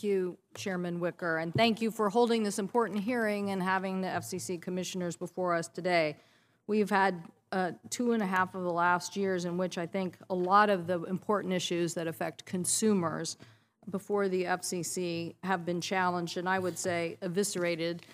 Thank you, Chairman Wicker, and thank you for holding this important hearing and having the FCC commissioners before us today. We've had 2.5 of the last years in which I think a lot of the important issues that affect consumers before the FCC have been challenged, and I would say eviscerated,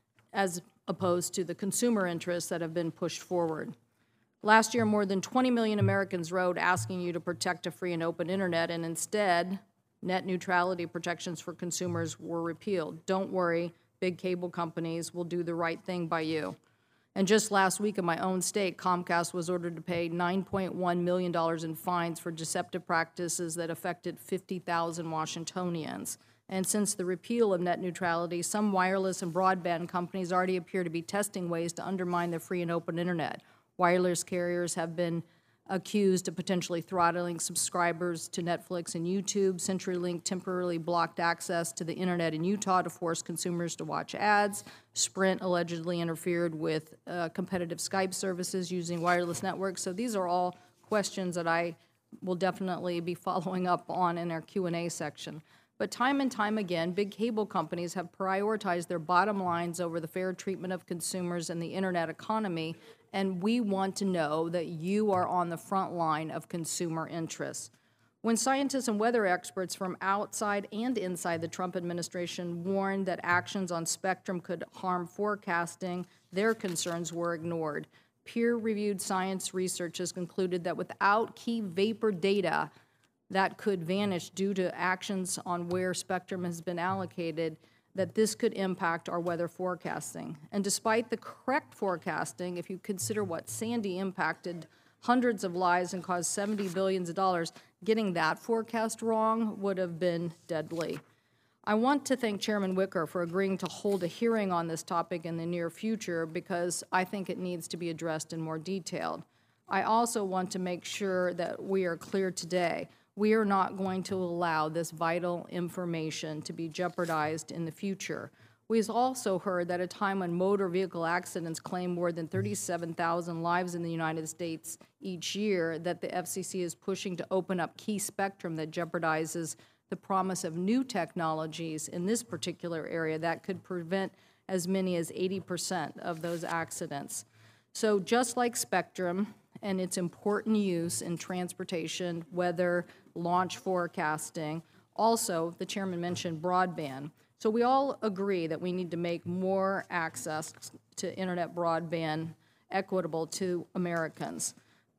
as opposed to the consumer interests that have been pushed forward. Last year, more than 20 million Americans wrote asking you to protect a free and open internet, and instead, net neutrality protections for consumers were repealed. Don't worry, big cable companies will do the right thing by you. And just last week in my own state, Comcast was ordered to pay $9.1 million in fines for deceptive practices that affected 50,000 Washingtonians. And since the repeal of net neutrality, some wireless and broadband companies already appear to be testing ways to undermine the free and open internet. Wireless carriers have been accused of potentially throttling subscribers to Netflix and YouTube. CenturyLink temporarily blocked access to the internet in Utah to force consumers to watch ads. Sprint allegedly interfered with competitive Skype services using wireless networks. So these are all questions that I will definitely be following up on in our Q&A section. But time and time again, big cable companies have prioritized their bottom lines over the fair treatment of consumers and the internet economy, and we want to know that you are on the front line of consumer interests. When scientists and weather experts from outside and inside the Trump administration warned that actions on spectrum could harm forecasting, their concerns were ignored. Peer-reviewed science research has concluded that without key vapor data that could vanish due to actions on where spectrum has been allocated, that this could impact our weather forecasting. And despite the correct forecasting, if you consider what Sandy impacted hundreds of lives and caused $70 billion, getting that forecast wrong would have been deadly. I want to thank Chairman Wicker for agreeing to hold a hearing on this topic in the near future because I think it needs to be addressed in more detail. I also want to make sure that we are clear today. We are not going to allow this vital information to be jeopardized in the future. We've also heard that at a time when motor vehicle accidents claim more than 37,000 lives in the United States each year, that the FCC is pushing to open up key spectrum that jeopardizes the promise of new technologies in this particular area that could prevent as many as 80% of those accidents. So just like spectrum and its important use in transportation, weather, launch forecasting, also the chairman mentioned broadband. So we all agree that we need to make more access to internet broadband equitable to Americans.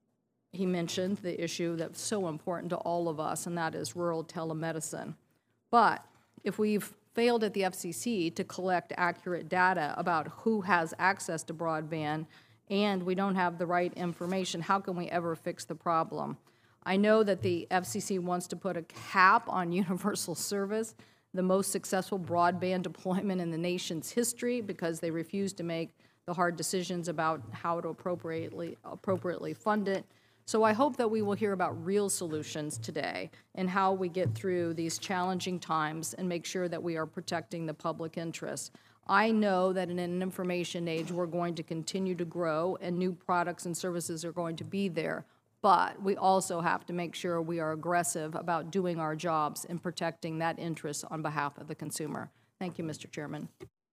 He mentioned the issue that's so important to all of us, and that is rural telemedicine. But if we've failed at the FCC to collect accurate data about who has access to broadband and we don't have the right information, how can we ever fix the problem? I know that the FCC wants to put a cap on universal service, the most successful broadband deployment in the nation's history, because they refuse to make the hard decisions about how to appropriately fund it. So I hope that we will hear about real solutions today and how we get through these challenging times and make sure that we are protecting the public interest. I know that in an information age, we're going to continue to grow and new products and services are going to be there. But we also have to make sure we are aggressive about doing our jobs and protecting that interest on behalf of the consumer. Thank you, Mr. Chairman.